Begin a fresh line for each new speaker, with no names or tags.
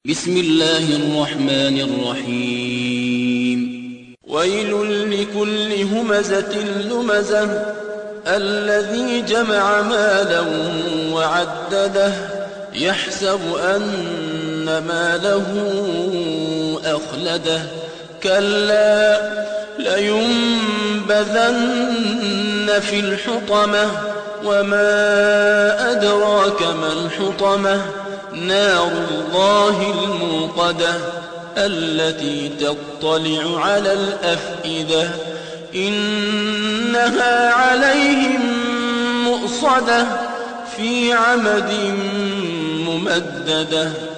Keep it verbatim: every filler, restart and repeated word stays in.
بسم الله الرحمن الرحيم ويل لكل همزة لمزة الذي جمع مالا وعدده يحسب أن ماله أخلده كلا لينبذن في الحطمة وما أدراك ما الحطمة نار الله الموقدة التي تطلع على الأفئدة إنها عليهم مؤصدة في عمد ممددة.